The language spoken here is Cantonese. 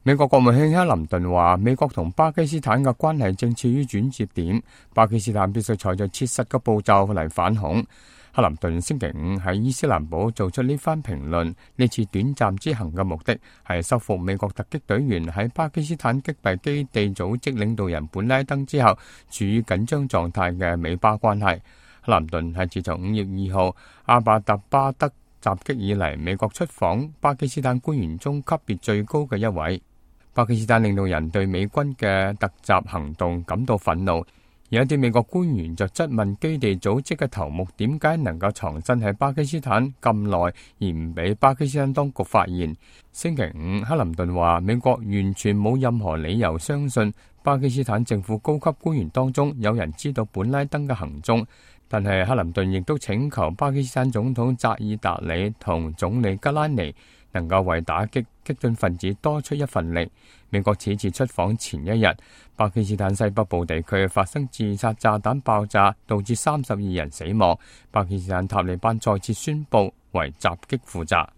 美國國務卿克林頓話，美國同巴基斯坦嘅關係正處於轉折點，巴基斯坦必須採取切實嘅步驟嚟反恐。克林頓星期五喺伊斯蘭堡做出呢番評論，呢次短暫之行嘅目的係修復美國突擊隊員喺巴基斯坦擊斃基地組織領導人本拉登之後處於緊張狀態嘅美巴關係。克林頓係自從5月2號阿巴特巴德襲擊以嚟，美國出訪巴基斯坦官員中級別最高嘅一位。巴基斯坦領導人對美軍嘅突襲行動感到憤怒，而一啲美國官員就質問基地組織嘅頭目點解能夠藏身喺巴基斯坦咁耐，而唔俾巴基斯坦當局發現。星期五，克林頓話美國完全冇任何理由相信巴基斯坦政府高級官員當中有人知道本拉登嘅行蹤。但係克林頓亦都請求巴基斯坦總統扎爾達里同總理吉拉尼能夠為打擊激進分子多出一份力。美國此次出訪前一日，巴基斯坦西北部地區發生自殺炸彈爆炸，導致32人死亡。巴基斯坦塔利班再次宣布為襲擊負責。